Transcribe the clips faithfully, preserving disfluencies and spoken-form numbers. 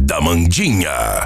da Mandinha.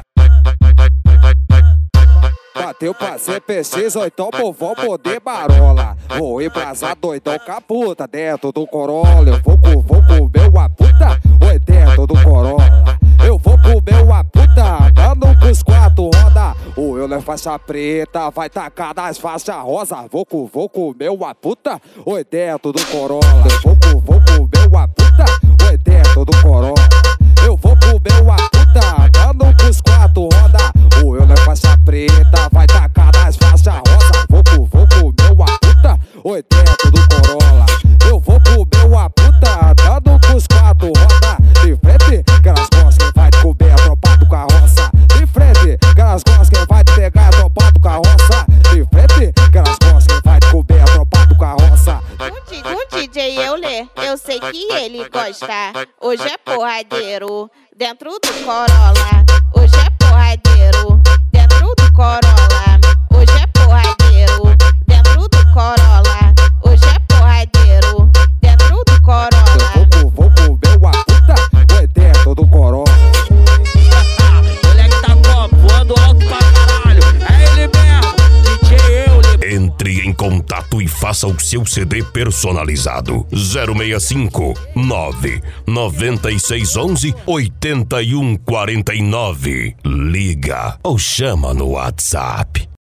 Bateu pra C P X, ou então vou poder barola. Vou embrasar doidão com a puta dentro do Corolla. Eu vou, vou comer uma puta, oi, dentro do Corolla. Eu vou comer uma puta, dando pros quatro roda. O eu é faixa preta, vai tacar nas faixas rosa. Vou, vou comer uma puta, oi, dentro do Corolla. Eu vou, vou comer uma puta, oi, dentro do Corolla. Eu vou comer uma puta, dando pros quatro roda. O eu é faixa preta, vai tacar nas faixas rosa. Vou, vou comer uma puta, oi, dentro do Corolla. Eu vou comer uma puta, dando pros quatro roda. De frente, que elas gostam, vai comer a tropa do carroça. De frente, que elas gostam, vai pegar a tropa do carroça. De frente, que elas gostam, vai comer a tropa do carroça. Do D J Euler, eu sei que ele gosta. Hoje é porradeiro, dentro do Corolla. Hoje é porradeiro, dentro do Corolla. Hoje é porradeiro, dentro do Corolla. Hoje é porradeiro, dentro do Corolla. Eu vou, vou comer uma puta, oi, dentro do Corolla. Moleque tá como? Voando alto pra caralho. É ele mesmo, D J Euler. Entre em contato e faça o seu C D personalizado. zero seis cinco, nove nove seis um um, oito um quatro nove. Liga ou chama no WhatsApp.